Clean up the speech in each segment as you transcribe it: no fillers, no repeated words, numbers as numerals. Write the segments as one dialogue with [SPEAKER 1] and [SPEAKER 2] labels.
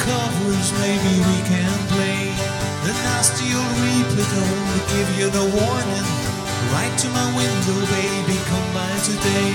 [SPEAKER 1] covers, maybe we can play the nasty old replay tone to give you the warning. Right to my window, baby, come by today.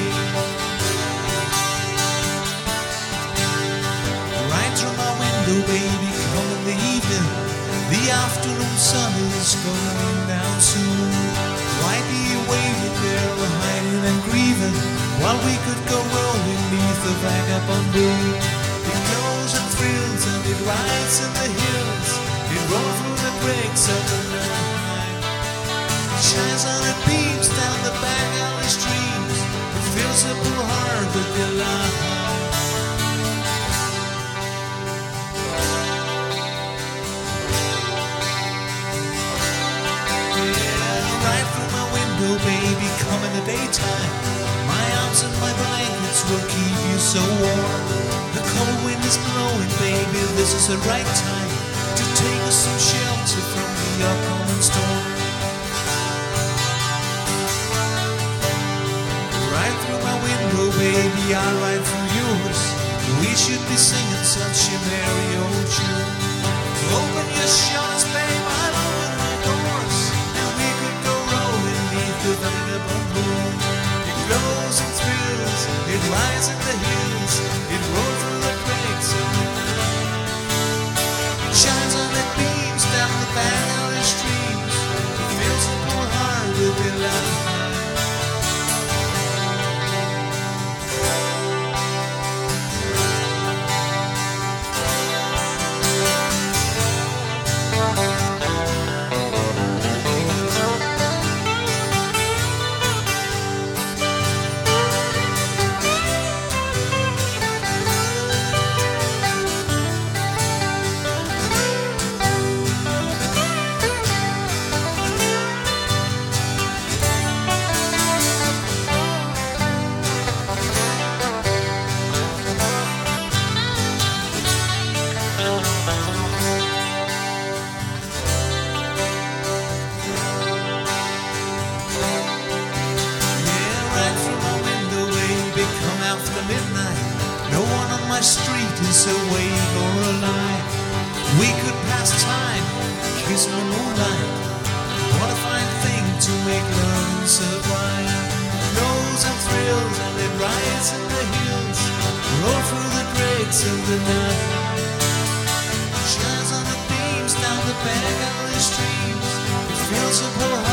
[SPEAKER 1] Right through my window, baby, come in the evening. The afternoon sun is going down soon. Why be you waiting there, hiding and grieving, while we could go rolling beneath the vagabond moon? It goes and thrills and it rides in the hills. It rolls through the breaks of the night. It shines on the beams down the back alley streets. It fills the poor heart with delight. Baby, come in the daytime. My arms and my blankets will keep you so warm. The cold wind is blowing, baby, this is the right time to take us some shelter from the upcoming storm. Right through my window, baby, I'll ride through yours. We should be singing such a merry old tune. Open your shutters, babe, I'll open my doors, and we could go rolling beneath the vagabond moon. It glows and thrills, it rides in the hills, it rolls through the cracks of the night. It shines on the beams down the back alley streets. It fills the poor heart with delight. After midnight, no one on my street is awake or alive. We could pass time, kiss in the moonlight. What a fine thing to make love survive. Knows and thrills and it rides in the hills, roll through the breaks of the night. Shines on the beams down the back alley streets. It fills the poor heart